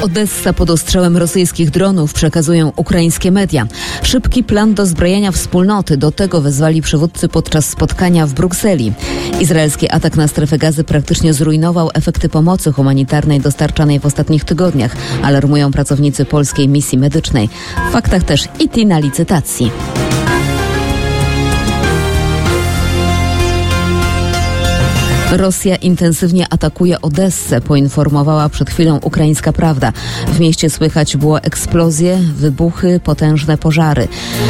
Odessa pod ostrzałem rosyjskich dronów, przekazują ukraińskie media. Szybki plan dozbrajania wspólnoty, do tego wezwali przywódcy podczas spotkania w Brukseli. Izraelski atak na strefę Gazy praktycznie zrujnował efekty pomocy humanitarnej dostarczanej w ostatnich tygodniach, alarmują pracownicy polskiej misji medycznej. W faktach też IT na licytacji. Rosja intensywnie atakuje Odessę, poinformowała przed chwilą ukraińska Prawda. W mieście słychać było eksplozje, wybuchy, potężne pożary.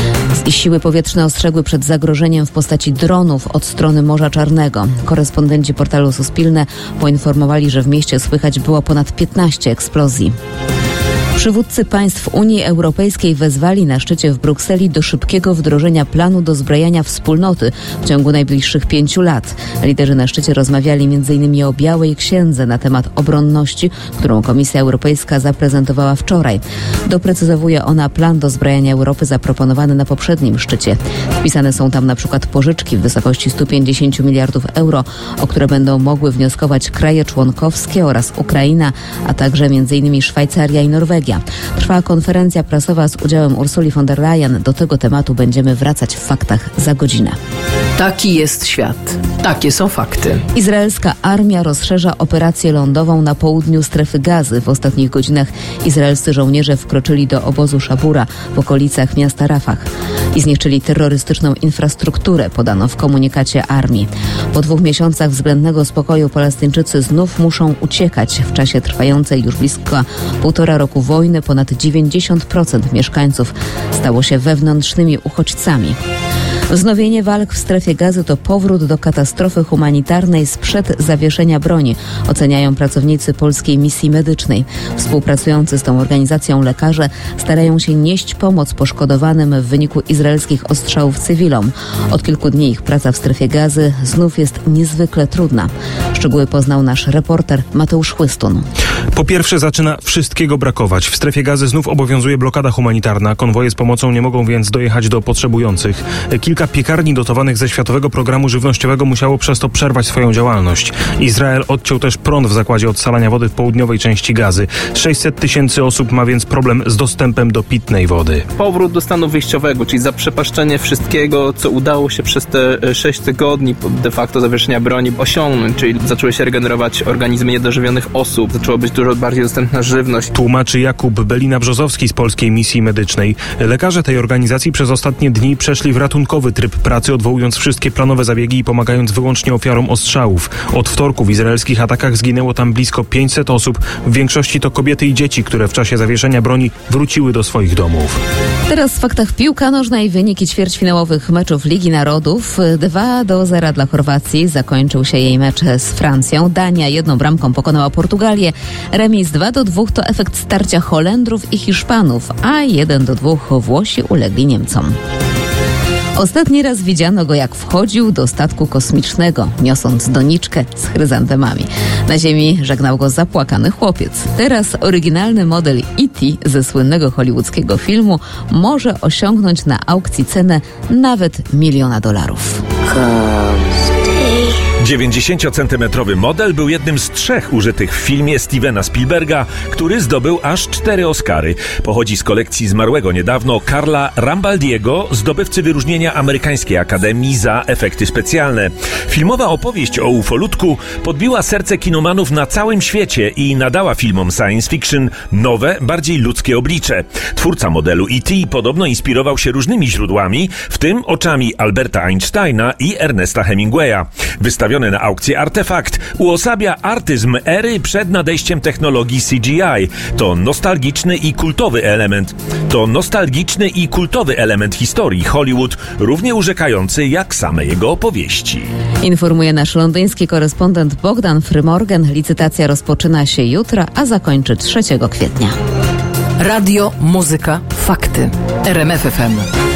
Siły powietrzne ostrzegły przed zagrożeniem w postaci dronów od strony Morza Czarnego. Korespondenci portalu Suspilne poinformowali, że w mieście słychać było ponad 15 eksplozji. Przywódcy państw Unii Europejskiej wezwali na szczycie w Brukseli do szybkiego wdrożenia planu dozbrajania wspólnoty w ciągu najbliższych 5 lat. Liderzy na szczycie rozmawiali m.in. o Białej Księdze na temat obronności, którą Komisja Europejska zaprezentowała wczoraj. Doprecyzowuje ona plan dozbrajania Europy zaproponowany na poprzednim szczycie. Wpisane są tam na przykład pożyczki w wysokości 150 miliardów euro, o które będą mogły wnioskować kraje członkowskie oraz Ukraina, a także m.in. Szwajcaria i Norwegia. Trwa konferencja prasowa z udziałem Ursuli von der Leyen. Do tego tematu będziemy wracać w faktach za godzinę. Taki jest świat. Takie są fakty. Izraelska armia rozszerza operację lądową na południu strefy Gazy. W ostatnich godzinach izraelscy żołnierze wkroczyli do obozu Szabura w okolicach miasta Rafah i zniszczyli terrorystyczną infrastrukturę, podano w komunikacie armii. Po 2 miesiącach względnego spokoju Palestyńczycy znów muszą uciekać. W czasie trwającej już blisko 1,5 roku wojny ponad 90% mieszkańców stało się wewnętrznymi uchodźcami. Wznowienie walk w strefie Gazy to powrót do katastrofy humanitarnej sprzed zawieszenia broni, oceniają pracownicy polskiej misji medycznej. Współpracujący z tą organizacją lekarze starają się nieść pomoc poszkodowanym w wyniku izraelskich ostrzałów cywilom. Od kilku dni ich praca w strefie Gazy znów jest niezwykle trudna. Szczegóły poznał nasz reporter Mateusz Chłystun. Po pierwsze zaczyna wszystkiego brakować. W strefie Gazy znów obowiązuje blokada humanitarna. Konwoje z pomocą nie mogą więc dojechać do potrzebujących. Kilka piekarni dotowanych ze Światowego Programu Żywnościowego musiało przez to przerwać swoją działalność. Izrael odciął też prąd w zakładzie odsalania wody w południowej części Gazy. 600 000 osób ma więc problem z dostępem do pitnej wody. Powrót do stanu wyjściowego, czyli zaprzepaszczenie wszystkiego, co udało się przez te 6 tygodni de facto zawieszenia broni osiągnąć, czyli zaczęły się regenerować organizmy niedożywionych osób, zaczęła być dużo bardziej dostępna żywność. Tłumaczy Jakub Belina-Brzozowski z Polskiej Misji Medycznej. Lekarze tej organizacji przez ostatnie dni przeszli w ratunkowy tryb pracy, odwołując wszystkie planowe zabiegi i pomagając wyłącznie ofiarom ostrzałów. Od wtorku w izraelskich atakach zginęło tam blisko 500 osób. W większości to kobiety i dzieci, które w czasie zawieszenia broni wróciły do swoich domów. Teraz w faktach piłka nożna i wyniki ćwierćfinałowych meczów Ligi Narodów. 2-0 dla Chorwacji. Zakończył się jej mecz z Francją. Dania 1 bramką pokonała Portugalię. Remis 2-2 to efekt starcia Holendrów i Hiszpanów, a 1-2 Włosi ulegli Niemcom. Ostatni raz widziano go, jak wchodził do statku kosmicznego, niosąc doniczkę z chryzantemami. Na ziemi żegnał go zapłakany chłopiec. Teraz oryginalny model E.T. ze słynnego hollywoodzkiego filmu może osiągnąć na aukcji cenę nawet $1 milion. 90-centymetrowy model był jednym z 3 użytych w filmie Stevena Spielberga, który zdobył aż 4 Oscary. Pochodzi z kolekcji zmarłego niedawno Karla Rambaldiego, zdobywcy wyróżnienia Amerykańskiej Akademii za efekty specjalne. Filmowa opowieść o ufolutku podbiła serce kinomanów na całym świecie i nadała filmom science fiction nowe, bardziej ludzkie oblicze. Twórca modelu E.T. podobno inspirował się różnymi źródłami, w tym oczami Alberta Einsteina i Ernesta Hemingwaya. Wystawiony na aukcję artefakt uosabia artyzm ery przed nadejściem technologii CGI. To nostalgiczny i kultowy element historii Hollywood, równie urzekający jak same jego opowieści. Informuje nasz londyński korespondent Bogdan Frymorgan. Licytacja rozpoczyna się jutro, a zakończy 3 kwietnia. Radio, muzyka, fakty. RMF FM.